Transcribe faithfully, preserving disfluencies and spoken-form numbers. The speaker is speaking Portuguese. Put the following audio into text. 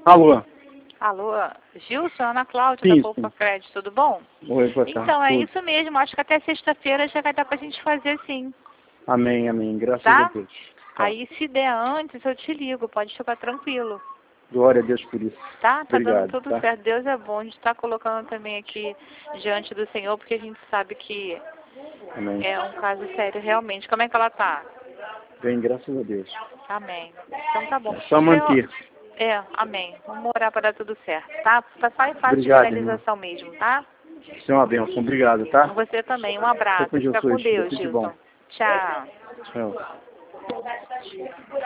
Alô? Alô, Gilson, Ana Cláudia, Sim, da Poupa Crédito, tudo bom? Oi, boa tarde. Então, é Tudo. isso mesmo, acho que até sexta-feira já vai dar pra gente fazer sim, Amém, amém. Graças tá? a Deus. Tá. Aí, se der antes, eu te ligo, pode ficar tranquilo, Glória a Deus por isso. tá? Tá dando Obrigado, tudo tá? certo, Deus é bom, a gente tá colocando também aqui diante do Senhor, porque a gente sabe que Amém. é um caso sério realmente. Como é que ela tá? Bem, graças a Deus. Amém. Então tá bom. É só manter. É, amém. Vamos orar para dar tudo certo, tá? Tá só em fase Obrigado, de finalização mesmo, tá? Isso é uma bênção. Obrigado, tá? Você também. Um Fica abraço. com Fica com Jesus. Deus, Tudo de bom. Gilson. Tchau. Tchau.